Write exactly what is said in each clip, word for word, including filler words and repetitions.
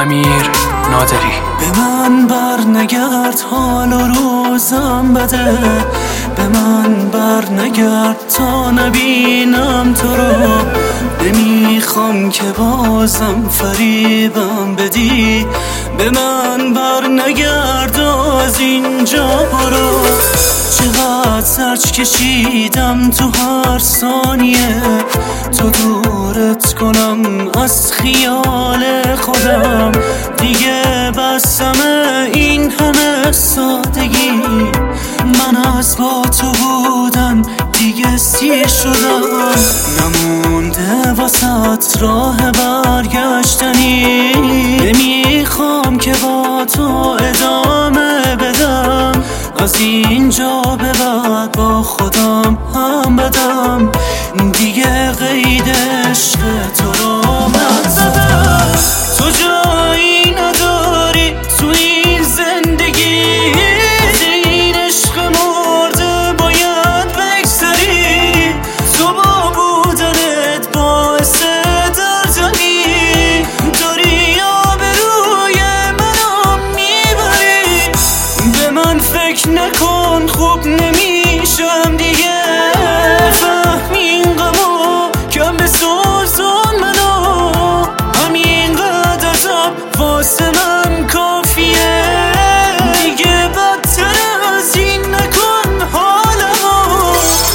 امیر نادری. به من بر نگرد حال و روزم بده، به من بر نگرد تا نبینم تو رو. نمیخوام که بازم فریبم بدی، به من بر نگرد و از اینجا برو. چقدر سرچ کشیدم تو هر ثانیه تو دورت کنم از خیال خودم. دیگه بسمه این همه سادگی، من از با تو بودن دیگه سیر شدم. نمونده واسط راه برگشتنی، نمیخوام که با تو ادامه بدم. از اینجا به بعد با خودم هم بدم، دیگه قید عشق تو رو من زدم. تو جایی نداری تو این زندگی، این عشق مرده باید بگذری. تو با بودنت باعث دردنی، داری آبروی منو میبری. به من فکر نکن خوب نمیشم دیگه، فهمی این غمو کم بسوزون منو. همین قدر عذاب واسه من کافیه، دیگه بدتر از این نکن حالمو.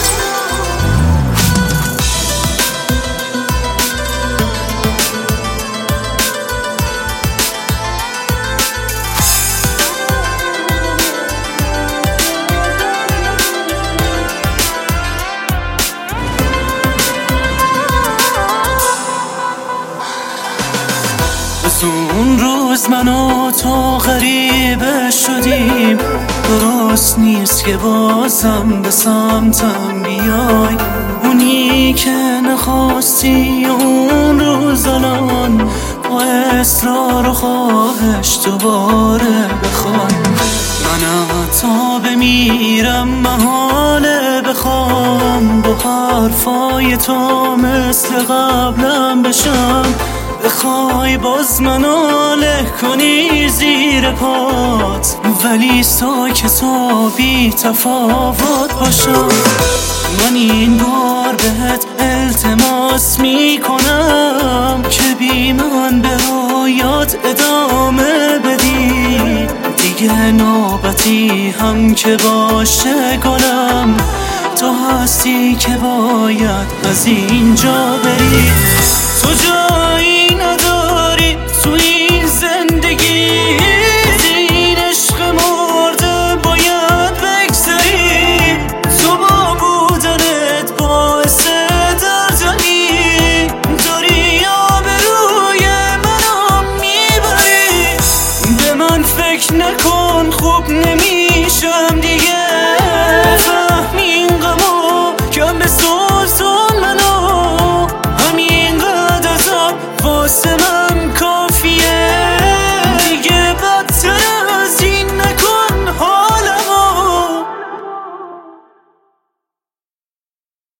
اون روز من و تو غریبه شدیم، درست نیست که بازم به سمتم بیای. اونی که نخواستی اون روز الان با اصرار و خواهش دوباره بخوای. من تا بمیرم محاله بخوام با حرفای تو مثل قبلم بشم. بخوای باز منو له کنی زیر پات، ولی ساکت و بی تفاوت باشم. من این بار بهت التماس میکنم که بی من به رویات ادامه بدی. دیگه نوبتی هم که باشه گلم، تو هستی که باید از اینجا بری. تو جا